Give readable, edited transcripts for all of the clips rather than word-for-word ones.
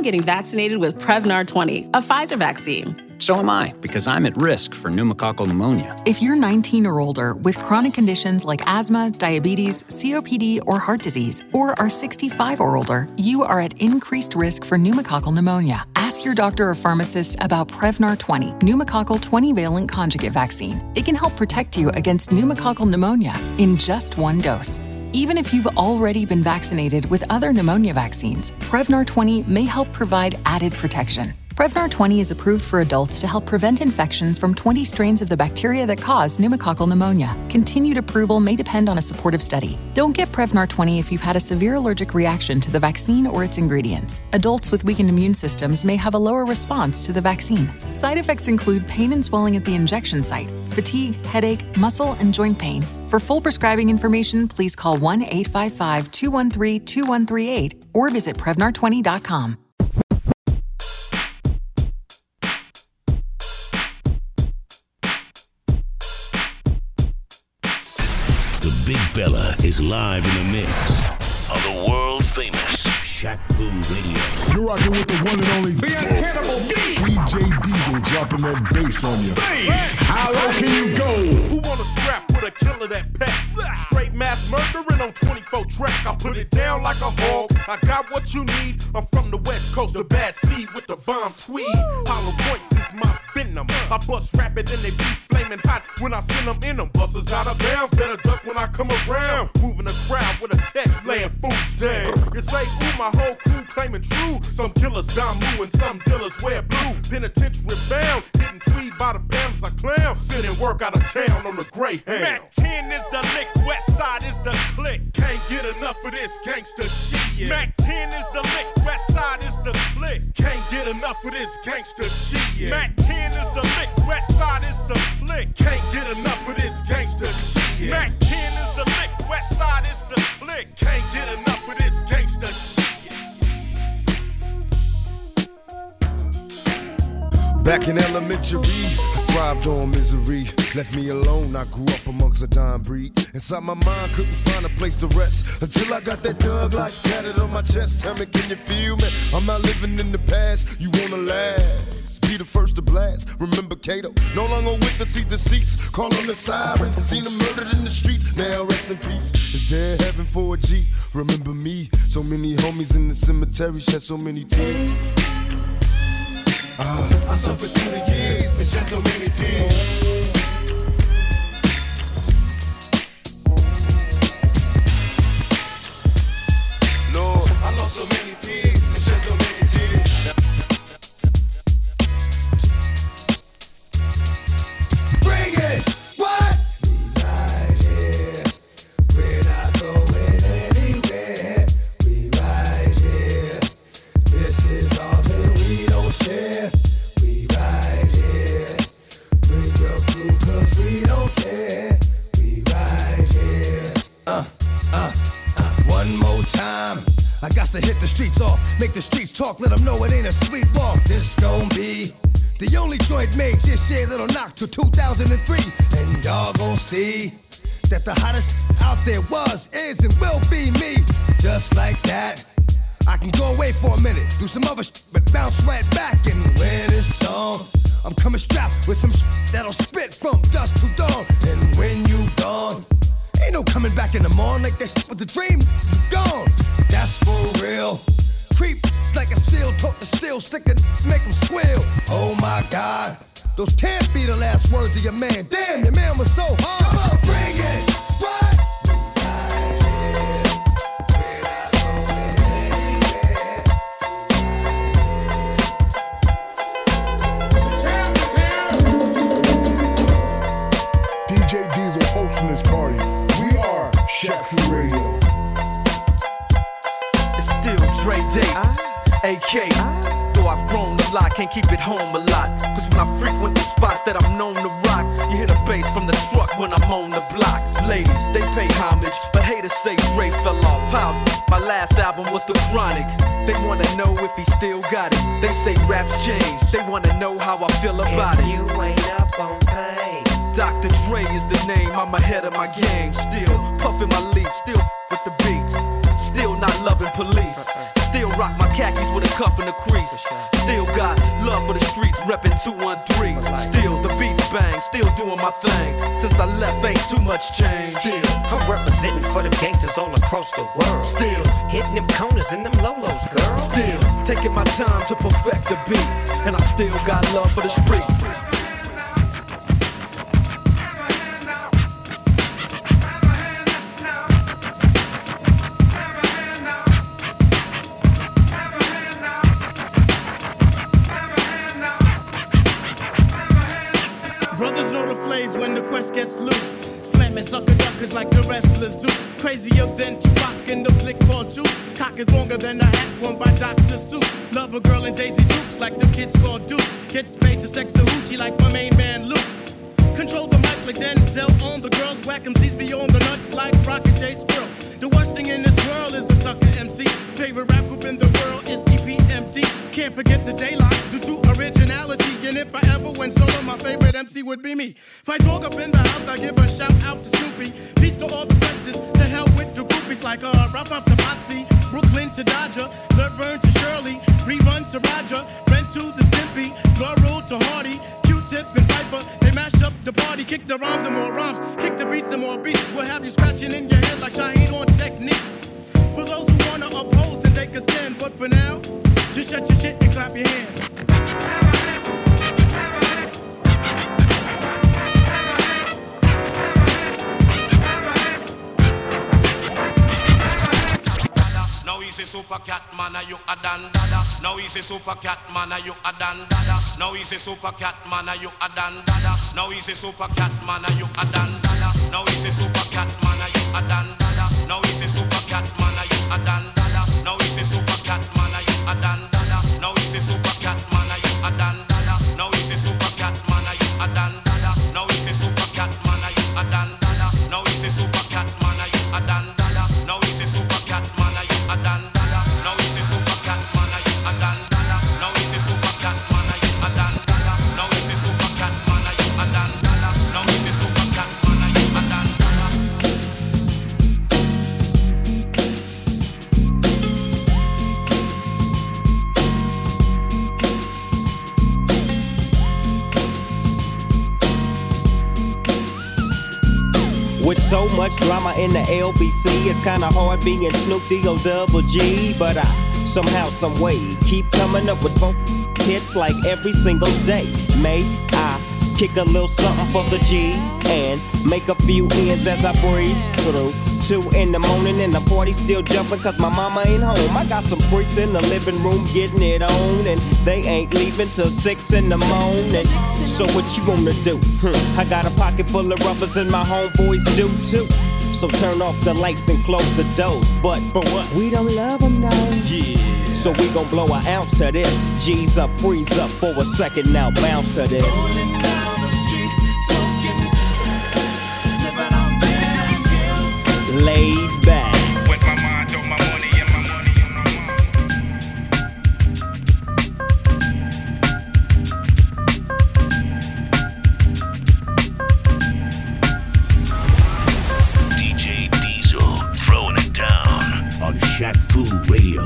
I'm getting vaccinated with Prevnar 20, a Pfizer vaccine. So am I, because I'm at risk for pneumococcal pneumonia. If you're 19 or older with chronic conditions like asthma, diabetes, COPD, or heart disease, or are 65 or older, you are at increased risk for pneumococcal pneumonia. Ask your doctor or pharmacist about Prevnar 20, pneumococcal 20-valent conjugate vaccine. It can help protect you against pneumococcal pneumonia in just one dose. Even if you've already been vaccinated with other pneumonia vaccines, Prevnar 20 may help provide added protection. Prevnar 20 is approved for adults to help prevent infections from 20 strains of the bacteria that cause pneumococcal pneumonia. Continued approval may depend on a supportive study. Don't get Prevnar 20 if you've had a severe allergic reaction to the vaccine or its ingredients. Adults with weakened immune systems may have a lower response to the vaccine. Side effects include pain and swelling at the injection site, fatigue, headache, muscle, and joint pain. For full prescribing information, please call 1-855-213-2138 or visit Prevnar20.com. The big fella is live in the mix on the world famous Shaq Fu Radio. You're rocking with the one and only The Incredible DJ Diesel, dropping that bass on you. How low can you go? Who wanna scrap with a killer that pack? Straight mass murdering on 24 track. I put it down like a hog. I got what you need. I'm from the west coast, the bad seed with the bomb tweed. Hollow points is my venom. I bust rapid and they be flaming hot when I send them in them. Busters out of bounds, better duck when I come around. Moving the crowd with a tech, laying fools down. You say, ooh, my whole crew claiming true. Some killers Damu and some dealers wear blue. Penitentiary bound, getting tweed by the bands I clown. Sending work out of town on the Greyhound. Mac 10 is the lick, West Side is the click. Can't get enough of this gangster shit. Mac 10 is the lick, West Side is the click. Can't get enough of this gangster shit. Mac 10 is the lick, West Side is the click. Can't get enough of this gangster shit. Mac 10 is the lick, West Side is the click. Can't get enough of this gangster shit. Back in elementary, I thrived on misery. Left me alone, I grew up amongst a dying breed. Inside my mind, couldn't find a place to rest until I got that Thug Life tatted on my chest. Tell me, can you feel me? I'm not living in the past, you wanna last. Be the first to blast. Remember Kato, no longer with the seat deceits. Call on the sirens, seen them murdered in the streets. Now rest in peace. Is there heaven for a G? Remember me, so many homies in the cemetery shed so many tears. I suffered through the years and shed so many tears. Lord, I lost so many peers and shed so many tears. Bring it! What? We right here. We're not going anywhere. We right here. This is all that we don't share. We right here. Bring your crew 'cause we don't care. We right here. One more time. I got to hit the streets off, make the streets talk, let them know it ain't a sweet walk. This gon' be the only joint made this year that'll knock till 2003. And y'all gon' see that the hottest out there was, is, and will be me. Just like that, I can go away for a minute, do some other but bounce right back and wear this song. I'm coming strapped with some that'll spit from dusk to dawn. And when you gone, ain't no coming back in the morning like that shit was a dream. You gone, that's for real. Creep like a seal, talk the steel, stick and make them squeal. Oh my God, those can't be the last words of your man. Damn, your man was so hard. Come on, bring it. What? DJ Diesel hosting this party. We are Shaq Fu Radio. It's still Dre Day, AK. Though I've grown a lot, can't keep it home a lot. Cause when I frequent the spots that I'm known to rock, you hear the bass from the truck when I'm on the block. Ladies, they pay homage, but haters say Dre fell off. How? My last album was The Chronic. They wanna know if he still got it. They say raps changed, they wanna know how I feel about it. You ain't up on pain. Dr. Dre is the name, I'm ahead of my game. Still puffin' my leaf, still with the beats. Still not loving police. Still rock my khakis with a cuff and a crease. Still got love for the streets, reppin' 213. Still the beats bang, still doing my thing. Since I left, ain't too much change. Still, I'm representing for them gangsters all across the world. Still, hitting them corners and them lolos, girl. Still, taking my time to perfect the beat. And I still got love for the streets. When the quest gets loose, slamming sucker duckers like the wrestler Zeus. Crazier than Tupac in the flick called Juice. Cock is longer than a hat worn by Dr. Seuss. Love a girl in Daisy Dukes like the kids called Duke. Gets paid to sex a hoochie like my main man Luke. Control the mic like Denzel on the girls. Whack MCs beyond the nuts like Rocket J. Squirrel. The worst thing in this world is a sucker MC. Favorite rap group in the world is EPMD. Can't forget the daylight due to originality. And if I ever went solo, my favorite MC would be me. If I talk up in the house, I give a shout out to Snoopy. Peace to all the questions, to hell with the groupies like Ralph off to Potsy, Brooklyn to Dodger, Laverne to Shirley, Rerun to Roger, Brent to the Stimpy, Laurel to Hardy, Q-Tip and Piper. They mash up the party, kick the rhymes and more rhymes, kick the beats and more beats. We'll have you scratching in your head like Shaheed on Techniques. For those who wanna oppose, then take a stand. But for now, just shut your shit and clap your hands. Easy super cat man, you a dan dada. No easy super cat man, you a dan dada. No easy super cat man, you a dan dada. No easy super cat man, you a dan dada. No easy super cat man, you a dan dada. No easy super cat man, you a dan dada. No easy super cat man, you a dan dada. No easy super cat man, you a dan dada. No easy super cat man, you a dan dada. No easy super cat man, you a dan dada. No easy super cat man, you a dan dada. No easy super cat man, you a dan. No easy super cat man, you a dan dada. No easy super cat man, you a dan dada. No easy super cat man, you a dan dada. No easy super cat man, you a dan dada. With so much drama in the LBC, it's kinda hard being Snoop D-O-double-G. But I somehow, someway, keep coming up with funk hits like every single day. May I kick a little something for the G's and make a few ends as I breeze through. 2 in the morning and the party still jumping cause my mama ain't home. I got some freaks in the living room getting it on, and they ain't leaving till 6 in the morning. So what you wanna do? I got a pocket full of rubbers and my homeboys do too. So turn off the lights and close the doors. But what? We don't love them now. Yeah. So we gon' blow an ounce to this. G's up, freeze up for a second now, bounce to this. Rolling down the street, smoking, sipping on damn pills. Laid back. With my mind on my money and my money on my mind. DJ Diesel throwing it down on Shaq Fu Radio.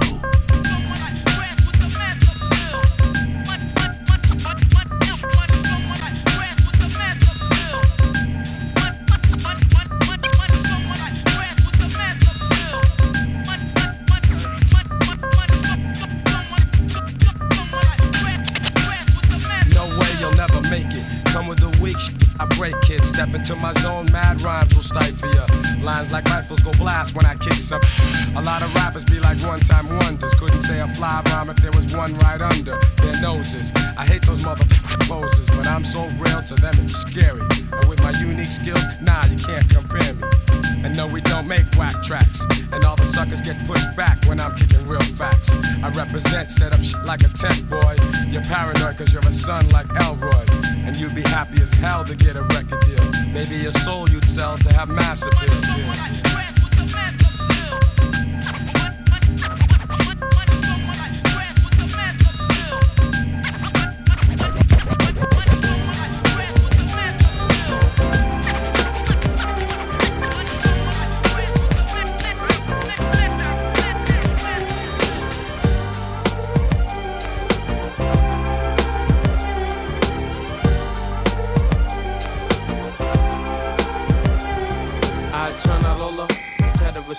Step into my zone, mad rhymes will stifle ya. Lines like rifles go blast when I kick some. A lot of rappers be like one-time wonders. Couldn't say a fly rhyme if there was one right under their noses. I hate those motherfucking poses, but I'm so real to them it's scary. And with my unique skills, nah, you can't compare me. And no, we don't make whack tracks. And all the suckers get pushed back when I'm kicking real facts. I represent, set up shit like a tent, boy. You're paranoid cause you're a son like Elroy. And you'd be happy as hell to get a record deal. Maybe your soul you'd sell to have mass appeal.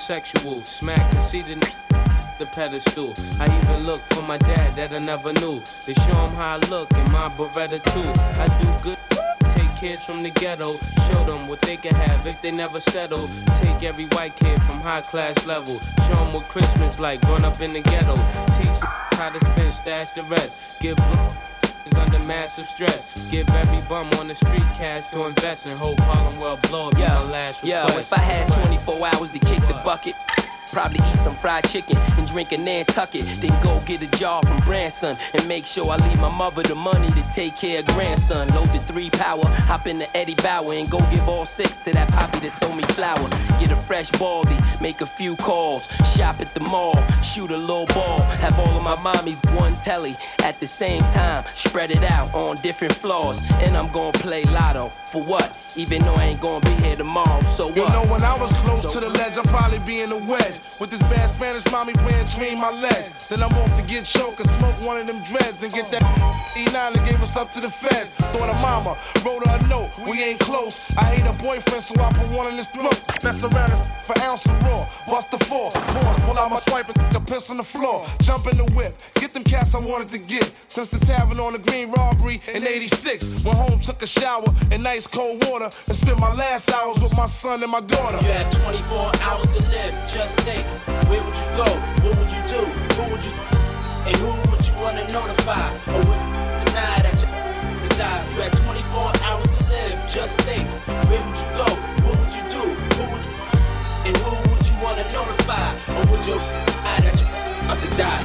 sexual. Smack conceited the pedestal. I even look for my dad that I never knew. To show him how I look in my Beretta too. I do good. Take kids from the ghetto, show them what they can have if they never settle. Take every white kid from high class level, show them what Christmas like, growing up in the ghetto. Teach how to spend, stash the rest. Give them is under massive stress. Give every bum on the street cash to invest and hope Harlem World blow up my last request. Yo, if I had 24 hours to kick the bucket, probably eat some fried chicken and drink a Nantucket. Then go get a job from Branson and make sure I leave my mother the money to take care of grandson. Load the 3 power, hop in the Eddie Bauer and go give all 6 to that poppy that sold me flour. Get a fresh baldy, make a few calls, shop at the mall, shoot a little ball. Have all of my mommies one telly at the same time, spread it out on different floors. And I'm gonna play lotto. For what? Even though I ain't gonna be here tomorrow, so what? You know, when I was close to the ledge, I'd probably be in the wedge with this bad Spanish mommy playing between my legs. Then I'm off to get choked and smoke one of them dreads and get that E9 that gave us up to the feds. Thought of mama, wrote her a note, we ain't close. I hate her boyfriend, so I put one in his throat. Mess around and for ounce of raw, bust the 4, pause, pull out my swipe and a piss on the floor. Jump in the whip, get them cats I wanted to get. Since the tavern on the Green robbery in 86. Went home, took a shower in nice cold water and spent my last hours with my son and my daughter. You had 24 hours to live, just think. Where would you go? What would you do? Who would you and who would you wanna notify? Or would you deny that you die? You had 24 hours to live, just think. Where would you go? What would you do? Who would you and who would you wanna notify? Or would you deny that you have to die?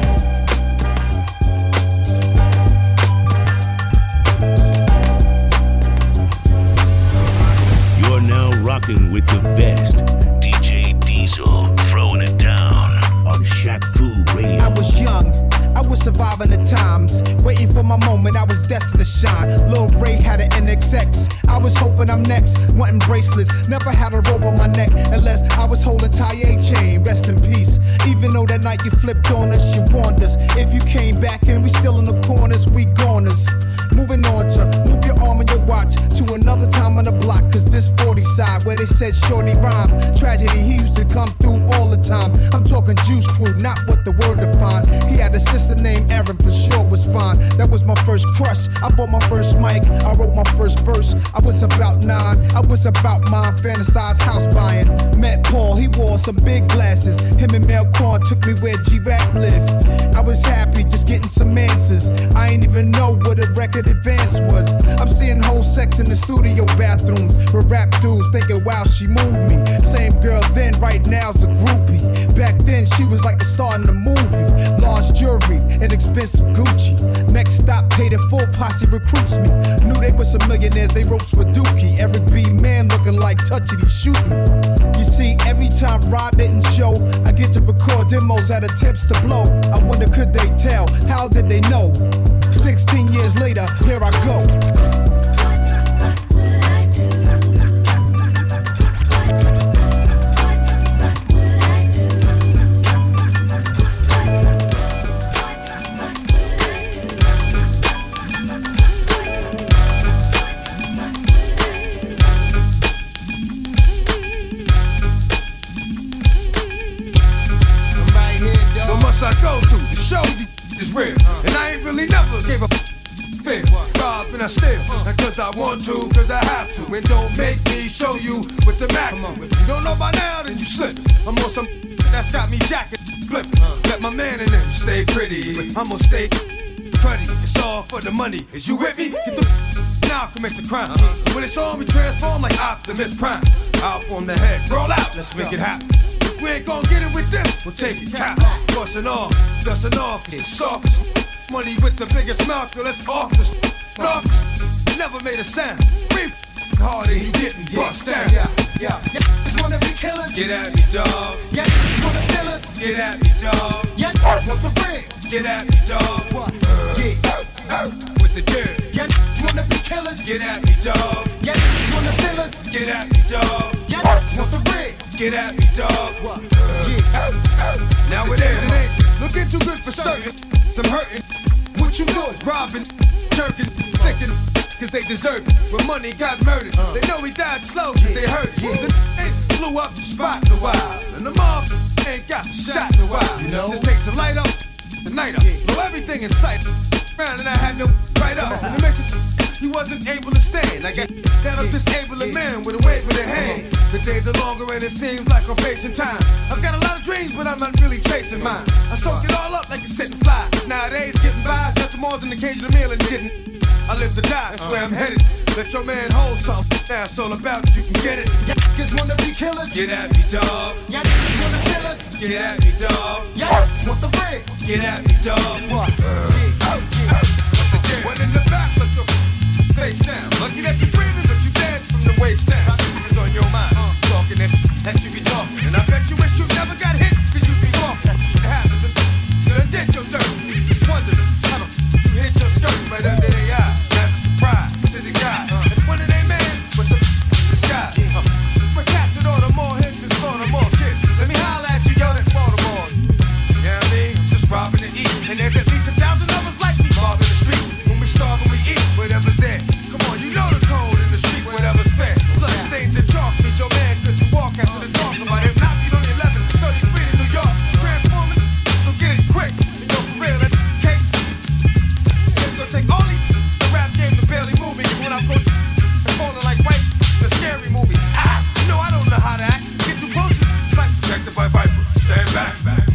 You're now rocking with the best. DJ Diesel throwing it down on Shaq Fu Radio. I was young, I was surviving the times, waiting for my moment, I was destined to shine. Lil Ray had an NXX, I was hoping I'm next, wanting bracelets, never had a rope on my neck, unless I was holding Taye chain, rest in peace. Even though that night you flipped on us, you warned us. If you came back and we still in the corners, we goners. Moving on to move your arm and your watch to another time on the block, cause this 40 side where they said shorty rhyme. Tragedy, he used to come through all the time. I'm talking Juice Crew, not what the word defined. He had a sister named Erin, for sure was fine. That was my first crush. I bought my first mic, I wrote my first verse. I was about 9, I was about mine, fantasized house buying. Met Paul, he wore some big glasses. Him and Mel Korn took me where G-Rap lived. I was happy just getting some answers. I ain't even know what a record advance was. I'm seeing whole sex in the studio bathrooms with rap dudes thinking, wow, she moved me. Same girl then, right now's a groupie. Back then, she was like the star in the movie. Large jewelry and expensive Gucci. Next stop, paid in full, posse recruits me. Knew they were some millionaires, they ropes with Dookie. Every B man looking like Touchy, he shoot me. You see, every time Rob didn't show, I get to record demos at attempts to blow. I wonder, could they tell? How did they know? 16 years later, here I go. What must I go through to show you is real? And I ain't really never gave a fair. Rob and I steal, not cause I want to, cause I have to. And don't make me show you with the Mac. If you don't know by now, then you slip. I'm on some that's got me jacket flipping. Let my man in them stay pretty, but I'ma stay cruddy. It's all for the money. Is you with me? Get the now commit the crime. When it's on, we transform like Optimus Prime. Out from the head, roll out, let's make it happen. If we ain't gon' get it with them, we'll take it cap. Bustin' off, dustin' off, it's softest. Money with the biggest mouth, yo, let's off this. Never made a sound. We harder, he getting bust down. Yeah, just wanna be killers. Get at me, dog. Yeah, wanna kill us. Get at me, dog. Yeah, want the ring. Get at me, dog. With the dirt. Yeah, wanna be killers. Get at me, dog. Yeah, wanna kill us. Get at me, dog. Yeah, want the ring. Get at me, dog. Now it ain't looking too good for certain. Some hurting. What you doing? Robbing, jerking, thinking, cause they deserve it. When money got murdered, they know he died slow, cause they hurt it. blew up the spot in a while. And the mob ain't got shot in a while. You know? Just takes a light up, the night up. Blow everything in sight. Round and I had no right up. And it makes it he wasn't able to stand. I got that I'm disabling man with a wave of their hand. The days are longer and it seems like I'm facing time. I've got a lot of dreams, but I'm not really chasing mine. I soak it all up like a sitting fly. Nowadays, getting by is nothing more than occasional meal and getting. I live to die, that's where I'm headed. Let your man hold something. Now it's all about you can get it. Y'all niggas wanna be killers? Get at me, dog. Y'all niggas wanna kill us? Get at me, dog. Y'all want the bread? Get at me, dog. What? One in the back, let's go. Face down. Lucky that you're breathing, but you dead from the waist down. It's on your mind. Talking that you be talking. And I bet you wish you never got hit, cause you be walking. It happens. You done did your dirt. Just wondering, how you hit your skirt right under their eye. That's a surprise to the guy. And one of they men was the sky. But cats it order more hits and slaughter more kids. Let me holler at you, yo, that Baltimore. You know what I mean? Just robbing to eat. And there's at least 1,000 of us like me, mobbing the street. When we starve and we eat, whatever's there. Come on, you know the code in the street, whatever's fair. Blood stains and chalk, means your man couldn't walk after the talk about him. Not beat on the 11th, 33 to New York. Transformers, so get it quick. You know for real, that cake. It's gonna take only the rap game to barely move me. Cause when I'm close, I'm falling like white in a scary movie. You know I don't know how to act. Get too close, it's like protected by Viper. Stand back.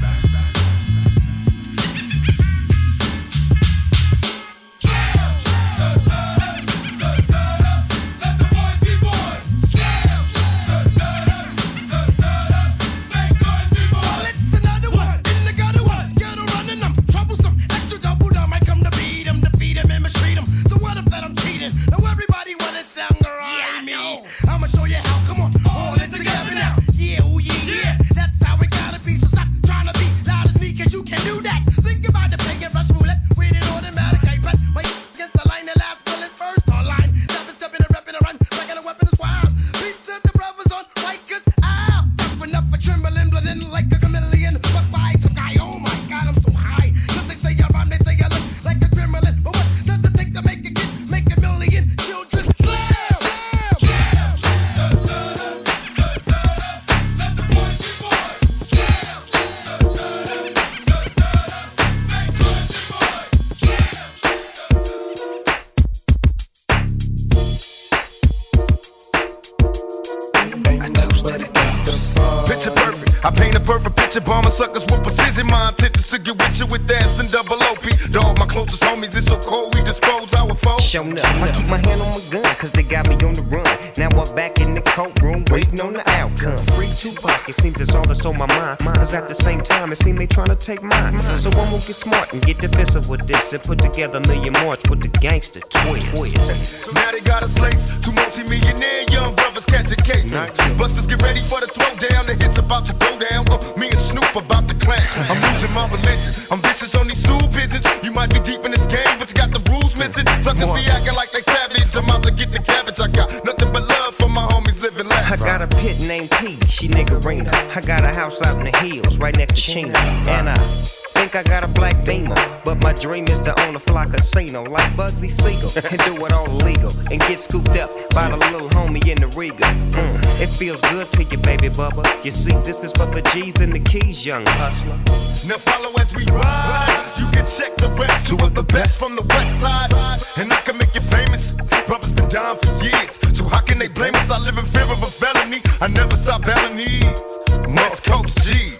Bomber suckers with precision. My intentions to get with you with ass and double OP. Dog, my closest homies, it's so cold, we dispose our foes. Showing up, I keep my hand on my gun, cause they got me on the run. Now I'm back in the courtroom, waiting on the outcome. Free Tupac, it seems that's all that's on my mind. Cause at the same time, it seems they trying to take mine. So I'm gonna get smart and get defensive with this and put together a million march with the gangster twist. Now they got us laced, two multi-millionaire young brothers catching cases. Busters get ready for the throwdown, the hits about to go down. Me and Snoop about to clan. I'm losing my religion. I'm vicious on these stool pigeons. You might be deep in this game, but you got the rules missing. Suckers be acting like they savage. I'm out to get the cabbage. I got nothing but love for my homies living life. I got a pit named P, she niggerina. I got a house out in the hills, right next to Chino. And I think I got a black Beamer, but my dream is to own a fly casino like Bugsy Siegel and do it all illegal and get scooped up by the little homie in the Regal. It feels good to you, baby bubba. You see, this is for the G's and the keys, young hustler. Now follow as we ride. You can check the rest. Two of the best from the west side, and I can make you famous. Brothers been down for years, so how can they blame us? I live in fear of a felony. I never stop belling these West Coast G's.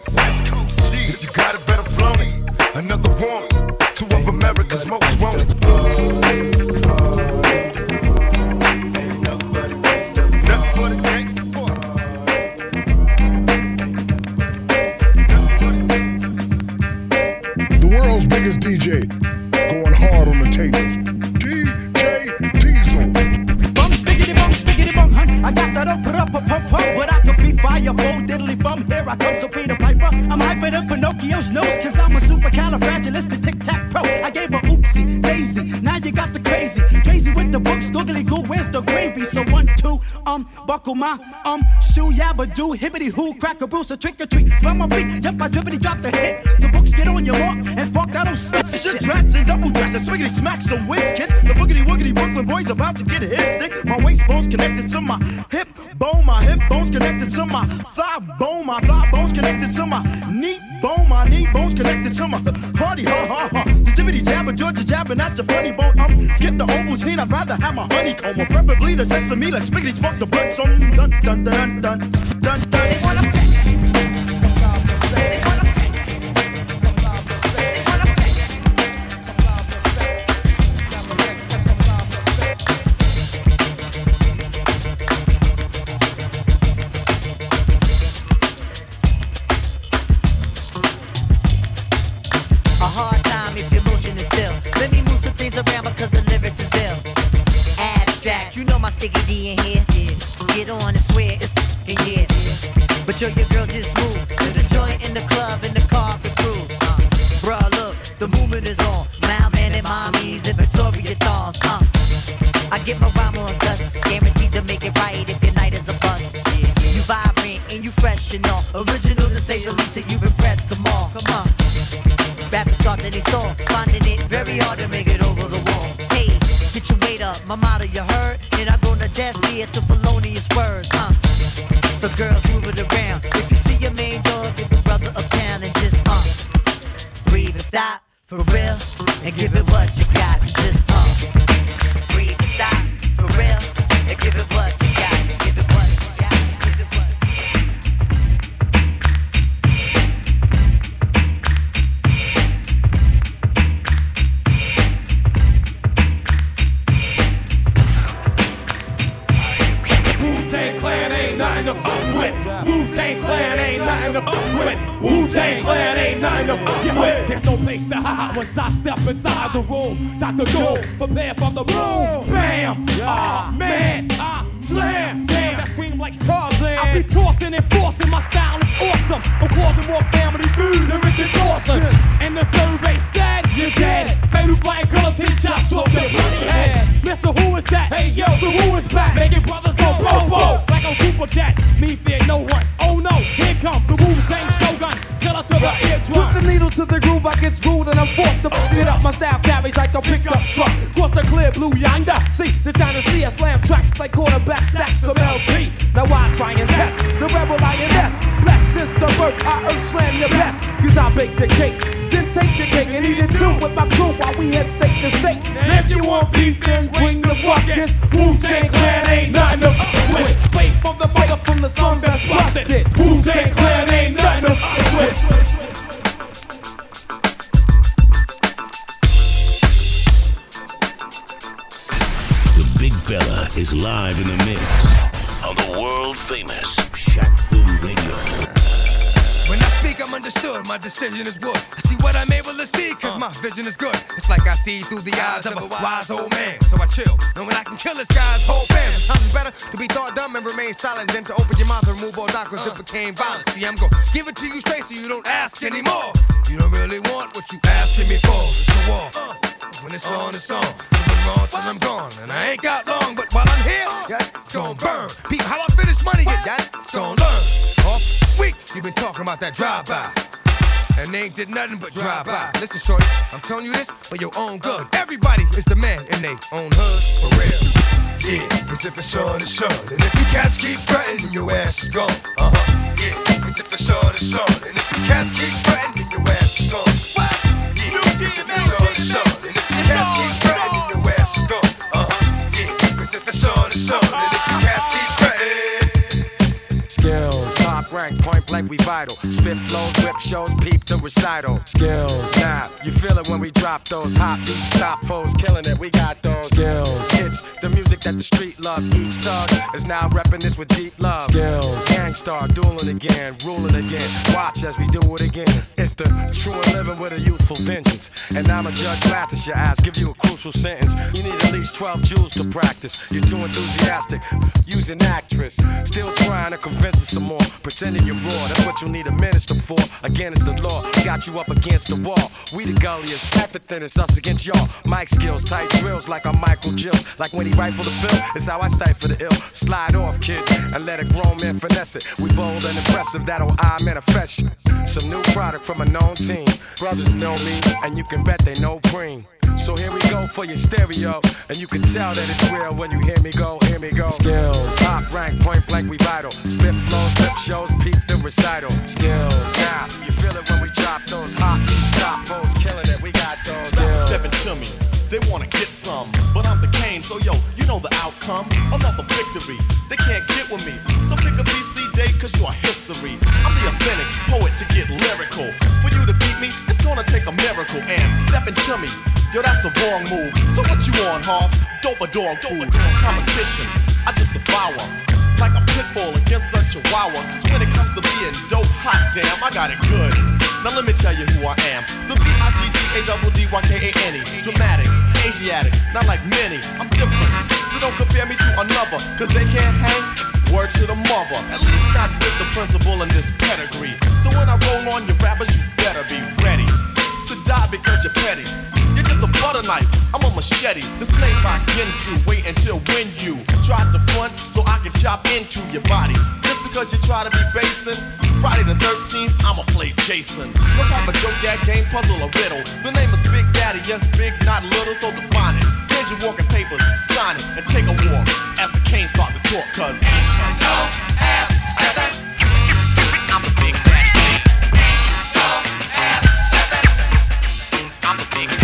If you got it, better flow me. Another warning, two of America's most wanted. The world's biggest DJ, going hard on the tables. DJ Diesel. Bum stickity bum, hun. I got that up, pump, but I can be fire, bold, diddly bum. Here I come, so Peter Piper. I'm hyper than Pinocchio's nose, cause I'm a supercalifragilistic tic-tac-pro. I gave her oopsie, daisy, now you got the crazy. Crazy with the books, googly goo, where's the gravy? So 1, 2, buckle my, shoe, yabba do, hibbity hoo, crack a bruise, a trick or treat. Smell my beat, yep, I dribbity drop the hit. So books get on your walk and spark that old snitch shit. Tracks and double dresses, swiggity smack some wins, kids. The boogity woogity Brooklyn boys about to get a hit stick. My waist bone's connected to my hip bone, my hip bones connected to my thigh bones connected to my knee bones connected to my party, ha ha ha. The jibbity jabber, Georgia jabbing at your funny bone. Skip the Ovaltine, I'd rather have my honeycomb, or preferably the sesame, like spiggity spark the blood. So dun dun dun dun dun dun. Sticky D in here, get on and swear it's yeah. But yo, your girl just moved to the joint in the club in the carpet groove. Bruh, look, the movement is on. Malman and mommies and Victoria thongs. I get my rhyme on dust, guaranteed to make it right if your night is a bust. You vibrant and you fresh and all, original to say the least, and you've impressed. Come on. Rappers start to they stall, finding it very hard to make it over the wall. Hey, get your weight up, my motto you heard. And I go to death here to felonious words, So girls move it around. If you see your main dog, give your brother a pound and just breathe and stop for real and give it what you got. Just breathe and stop for real and give it what you got. Give it what you got. Give it what Wu-Tang Clan ain't nothing to fuck with. Wu-Tang Clan ain't nothing to fuck with. Wu-Tang Clan ain't nothing to fuck with. There's no place to hide once I step inside the room. Dr. Doom, prepare for the boom. Bam! Man! Slam! Damn, I scream like Tarzan. I be tossing and forcing, my style is awesome. I'm causing more family food than Richard Dawson. And the survey said, you're dead. Fatal flying color, 10 chops off the bloody head. Mr. Who is that? Hey yo, the Who is back. Making brothers go boom, like on Superjet. Me fear no one. Oh no, here come the Wu-Tang Shogun. Killer to the eardrum. Put the needle to the groove, I get rude and I'm forced to it up. My style carries like a pickup truck. Cross the clear blue yonder. See, the China Sea, I slam tracks like quarterback sacks from LT. Now I try and test the rebel INS. Less since the birth, I earth slam your best. Cause I bake the cake, then take the cake and eat it too with my crew while we head state to state. Now if you want beef, then bring the buckets. Wu-Tang Clan ain't nothing to fuck with. Wait from the fire from the song that's busted. Wu-Tang Clan ain't nothing to fuck with. The big fella is live in the mix on the world famous Shaq Fu Radio. When I speak, I'm understood, my decision is good. I see what I'm able to see, cause my vision is good. It's like I see through the eyes of a wise old man. So I chill, knowing I can kill this guy's whole fam. Sometimes it's better to be thought dumb and remain silent than to open your mouth and remove all doubt, cause it became violent. See, I'm gonna give it to you straight so you don't ask anymore. You don't really want what you asking me for. It's a war. When it's on, it's on. It's wrong till I'm gone. And I ain't got long, but while I'm here, it's gonna burn. People, how I finish money get that? It's gonna learn. Off week, you've been talking about that drive-by. And they ain't did nothing but drive-by. Listen, shorty, I'm telling you this for your own good. Everybody is the man in their own hood, for real. Yeah, cause if it's on, it's on. And if you cats keep threatening, your ass is gone. Yeah, cause if it's on, it's on. And if you cats keep threatening, your ass is gone. Yeah, cause if it's on, it's on. And if you cats keep threatening, your ass is gone. Yeah, cause if it's on, it's on. And if you cats keep threatening. Skills, top rank, point blank, we vital. Spit flows, whip shows, peep the recital. Skills, now you feel it when we drop those hot beats, stop foes, killing it. We got those skills. It's the music that the street loves. Each thug is now repping this with deep love. Skills, gangstar, dueling again, ruling again. Watch as we do it again. It's the true and living with a youthful vengeance. And I'm a judge, laugh at your ass, give you a crucial sentence. You need at least 12 joules to practice. You're too enthusiastic, using actress, still trying to convince us some more. Pretending you're raw, that's what you need a minister for. Again, it's the law, got you up against the wall. We the gulliest, everything is us against y'all. Mic skills, tight drills like I'm Michael Jill. Like when he rifle the bill, it's how I stifle the ill. Slide off, kid, and let a grown man finesse it. We bold and impressive, that'll I manifest. Some new product from a known team. Brothers know me, and you can bet they know Preem. So here we go for your stereo, and you can tell that it's real when you hear me go, hear me go. Skills, top rank, point blank, we vital. Spit flows, flip shows, peep the recital. Skills, now you feel it when we drop those hot stop foes, killing it. We got those. Stop stepping to me. They wanna get some, but I'm the Kane, so yo, you know the outcome. Another victory, they can't get with me. So pick a BC date, cause you are history. I'm the authentic poet to get lyrical. For you to beat me, it's gonna take a miracle. And stepping to me, yo, that's a wrong move. So what you on, Hobbs? Dope or dog food? Competition, I just devour. Like a pit bull against a chihuahua. Cause when it comes to being dope, hot damn, I got it good. Now let me tell you who I am. The B-I-G-D-A-D-D-Y-K-A-N-E. Dramatic, Asiatic, not like many. I'm different, so don't compare me to another. Cause they can't hang, word to the mother. At least not with the principal in this pedigree. So when I roll on your rappers, you better be ready to die because you're petty. You're just a butter knife, I'm a machete. This made by Ginsu, wait until when you try to front so I can chop into your body. Just because you try to be basing, Friday the 13th, I'ma play Jason. No type of joke, gag, game, puzzle, or riddle. The name is Big Daddy, yes, big, not little, so define it. Here's your walking papers, sign it, and take a walk as the Canes start to talk, cause don't have steppin'. I'm the Big Daddy. Don't have steppin'. I'm the Big Daddy.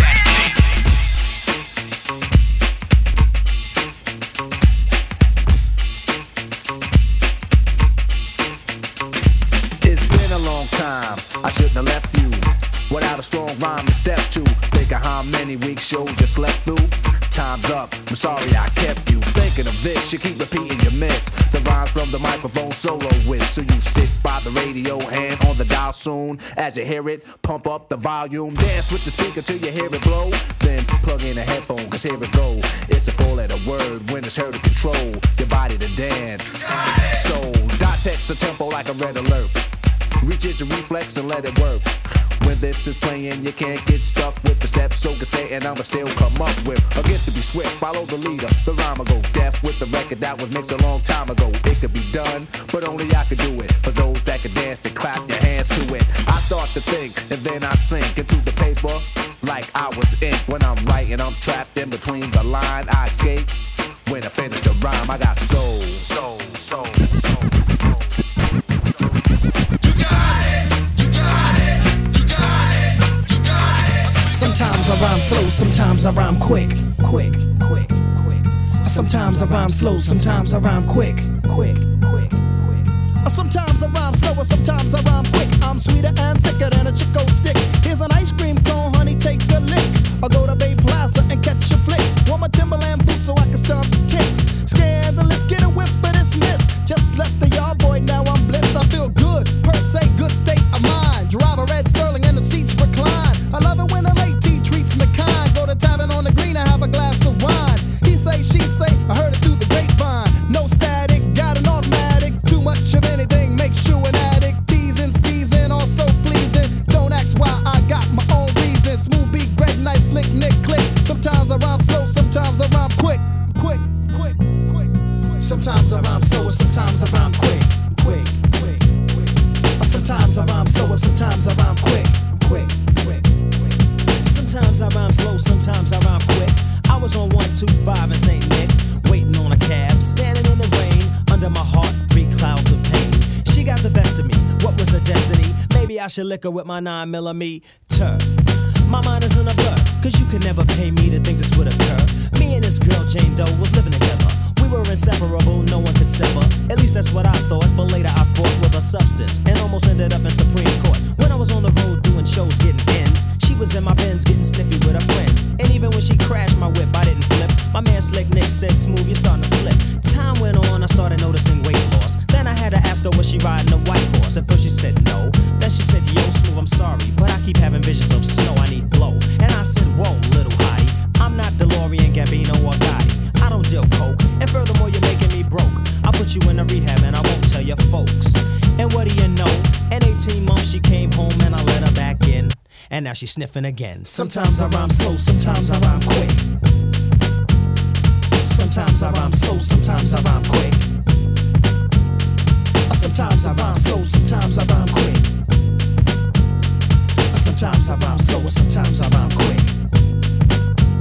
Time. I shouldn't have left you without a strong rhyme to step to. Think of how many weak shows you slept through. Time's up, I'm sorry I kept you thinking of this. You keep repeating your miss the rhymes from the microphone solo with. So you sit by the radio, hand on the dial soon. As you hear it, pump up the volume. Dance with the speaker till you hear it blow. Then plug in a headphone, cause here it go. It's a four-letter word when it's heard to control your body to dance. So dot text a tempo like a red alert. Reach your reflex and let it work. When this is playing, you can't get stuck with the steps. So can say, and I'ma still come up with a gift to be swift. Follow the leader, the rhyme go deaf with the record that was mixed a long time ago. It could be done, but only I could do it. For those that can dance and clap your hands to it. I start to think, and then I sink into the paper like I was ink. When I'm writing, I'm trapped in between the line. I escape when I finish the rhyme. I got soul. Sometimes I rhyme slow, sometimes I rhyme quick. Sometimes I rhyme slow, sometimes I rhyme quick. Sometimes I rhyme slower, sometimes I rhyme quick. I'm sweeter and thicker than a Chico stick. Here's an ice cream cone, honey, take a lick. I'll go to Bay Plaza and catch a flick. Want my Timberland boots so I can stomp ticks. Scandalous, get a whiff for this miss. Just left the yard, boy, now I'm blessed. I feel good, per se, good state of mind. Drive a red Sterling and the seats recline. I love it when a late tea treats me kind. Go to tavern on the green and have a glass of wine. He say, she say, I heard it through the grapevine. No static, got an automatic. Too much of anything makes you an addict. Teasing, skeezing, also pleasing. Don't ask why, I got my own reason. Smooth beat, red, nice, slick, nick, click. Sometimes I rhyme slow, sometimes I rhyme quick. Sometimes I rhyme slow, sometimes I rhyme quick. Sometimes I rhyme slow, sometimes I rhyme quick. Sometimes I rhyme slow, sometimes I rhyme quick. I was on 125 in St. Nick, waiting on a cab, standing in the rain, under my heart, 3 clouds of pain. She got the best of me, what was her destiny? Maybe I should lick her with my 9mm. My mind is in a blur, cause you could never pay me to think this would occur. Me and this girl Jane Doe was living together. We were inseparable, no one could sever. At least that's what I thought, but later I fought with a substance and almost ended up in Supreme Court. When I was on the road doing shows, getting ends, she was in my Benz getting sniffy with her friends. And even when she crashed my whip, I didn't flip. My man Slick Nick said, "Smooth, you're starting to slip." Time went on, I started noticing weight loss. Then I had to ask her, was she riding a white horse? At first she said no. Then she said, "Yo, Smooth, I'm sorry, but I keep having visions of snow, I need blow." And I said, "Whoa, little hottie, I'm not DeLorean, Gambino, or Gotti. I don't deal coke, and furthermore, you're making me broke. I'll put you in a rehab and I won't tell your folks." And what do you know? In 18 months she came home and I let her back in. And now she's sniffing again. Sometimes I rhyme slow, sometimes I rhyme quick. Sometimes I rhyme slow, sometimes I rhyme quick. Sometimes I rhyme slow, sometimes I rhyme quick. Sometimes I rhyme slow, sometimes I rhyme quick.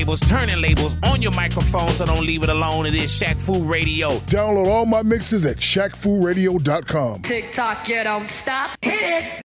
turntables, turning labels on your microphone, so don't leave it alone. It is Shaq Fu Radio. Download all my mixes at ShaqFuRadio.com. TikTok, you don't stop. Hit it.